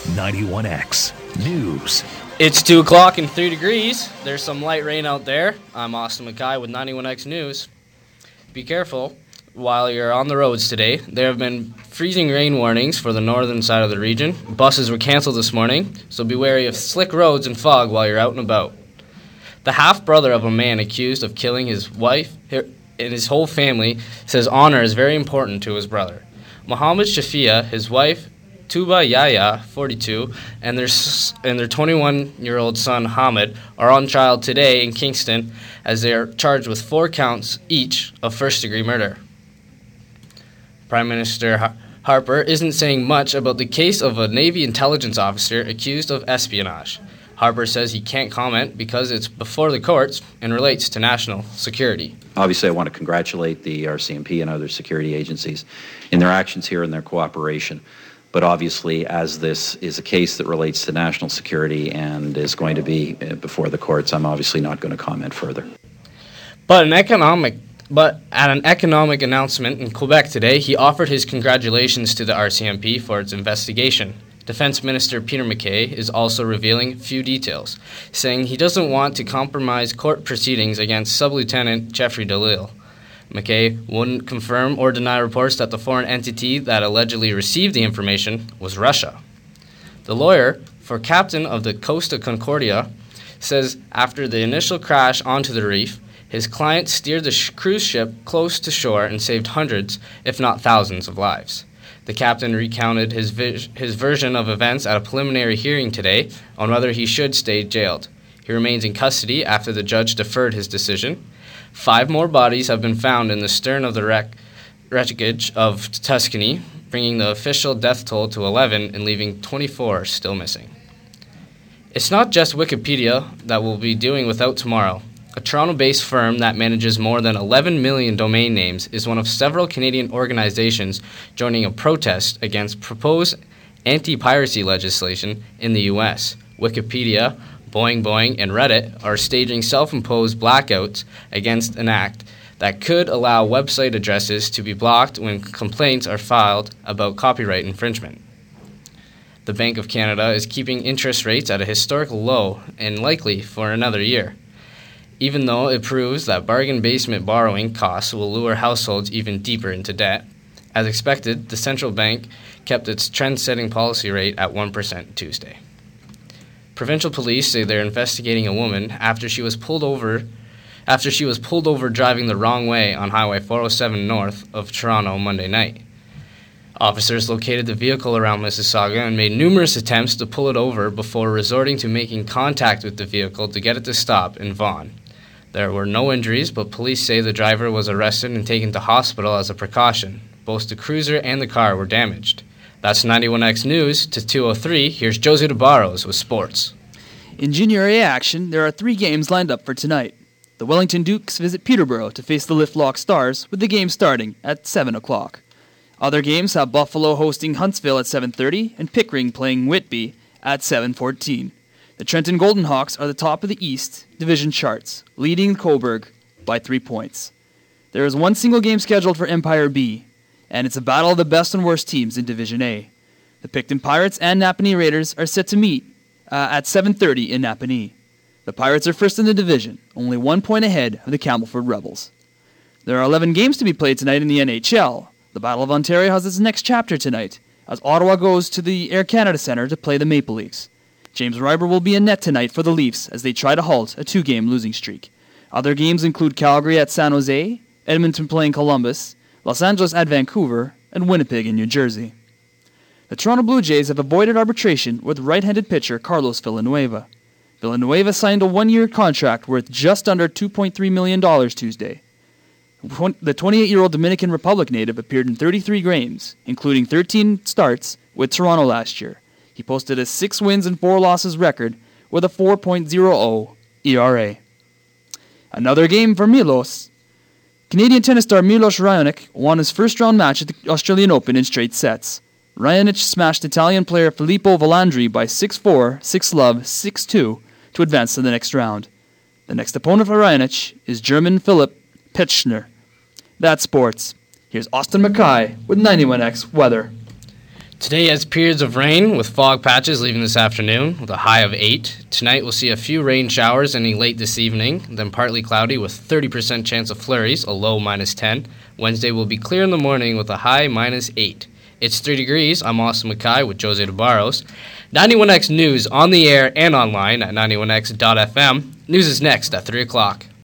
91X News. It's 2 o'clock and 3 degrees. There's some light rain out there. I'm Austin McKay with 91X News. Be careful while you're on the roads today. There have been freezing rain warnings for the northern side of the region. Buses were canceled this morning, so be wary of slick roads and fog while you're out and about. The half-brother of a man accused of killing his wife and his whole family says honor is very important to his brother. Mohammed Shafia, his wife, Tuba Yahya, 42, and their 21-year-old son, Hamid, are on trial today in Kingston as they are charged with 4 counts each of first-degree murder. Prime Minister Harper isn't saying much about the case of a Navy intelligence officer accused of espionage. Harper says he can't comment because it's before the courts and relates to national security. Obviously, I want to congratulate the RCMP and other security agencies in their actions here and their cooperation. But obviously, as this is a case that relates to national security and is going to be before the courts, I'm obviously not going to comment further. But at an economic announcement in Quebec today, he offered his congratulations to the RCMP for its investigation. Defense Minister Peter MacKay is also revealing few details, saying he doesn't want to compromise court proceedings against Sub-Lieutenant Jeffrey Delisle. MacKay wouldn't confirm or deny reports that the foreign entity that allegedly received the information was Russia. The lawyer for captain of the Costa Concordia says after the initial crash onto the reef, his client steered the cruise ship close to shore and saved hundreds, if not thousands, of lives. The captain recounted his version of events at a preliminary hearing today on whether he should stay jailed. He remains in custody after the judge deferred his decision. 5 more bodies have been found in the stern of the wreckage of Tuscany, bringing the official death toll to 11 and leaving 24 still missing. It's not just Wikipedia that we'll be doing without tomorrow. A Toronto-based firm that manages more than 11 million domain names is one of several Canadian organizations joining a protest against proposed anti-piracy legislation in the U.S. Wikipedia, Boing Boing, and Reddit are staging self-imposed blackouts against an act that could allow website addresses to be blocked when complaints are filed about copyright infringement. The Bank of Canada is keeping interest rates at a historical low and likely for another year, even though it proves that bargain basement borrowing costs will lure households even deeper into debt. As expected, the central bank kept its trend-setting policy rate at 1% Tuesday. Provincial police say they're investigating a woman after she was pulled over driving the wrong way on Highway 407 north of Toronto Monday night. Officers located the vehicle around Mississauga and made numerous attempts to pull it over before resorting to making contact with the vehicle to get it to stop in Vaughan. There were no injuries, but police say the driver was arrested and taken to hospital as a precaution. Both the cruiser and the car were damaged. That's 91X News. To 2:03, here's Josie DeBarros with sports. In Junior A action, there are 3 games lined up for tonight. The Wellington Dukes visit Peterborough to face the Lift Lock Stars, with the game starting at 7 o'clock. Other games have Buffalo hosting Huntsville at 7:30 and Pickering playing Whitby at 7:14. The Trenton Golden Hawks are the top of the East Division charts, leading Cobourg by 3 points. There is 1 single game scheduled for Empire B, and it's a battle of the best and worst teams in Division A. The Picton Pirates and Napanee Raiders are set to meet at 7:30 in Napanee. The Pirates are first in the division, only 1 point ahead of the Campbellford Rebels. There are 11 games to be played tonight in the NHL. The Battle of Ontario has its next chapter tonight, as Ottawa goes to the Air Canada Centre to play the Maple Leafs. James Reiber will be in net tonight for the Leafs as they try to halt a 2-game losing streak. Other games include Calgary at San Jose, Edmonton playing Columbus, Los Angeles at Vancouver, and Winnipeg in New Jersey. The Toronto Blue Jays have avoided arbitration with right-handed pitcher Carlos Villanueva. Villanueva signed a 1-year contract worth just under $2.3 million Tuesday. The 28-year-old Dominican Republic native appeared in 33 games, including 13 starts with Toronto last year. He posted a 6 wins and 4 losses record with a 4.00 ERA. Another game for Milos. Canadian tennis star Milos Raonic won his first-round match at the Australian Open in straight sets. Raonic smashed Italian player Filippo Volandri by 6-4, 6-love, 6-2 to advance to the next round. The next opponent for Raonic is German Philipp Petschner. That's sports. Here's Austin McKay with 91X Weather. Today has periods of rain with fog patches leaving this afternoon with a high of 8. Tonight we'll see a few rain showers ending late this evening, then partly cloudy with 30% chance of flurries, a low -10. Wednesday will be clear in the morning with a high -8. It's 3 degrees. I'm Austin Mackay with Jose DeBarros. 91X News on the air and online at 91x.fm. News is next at 3 o'clock.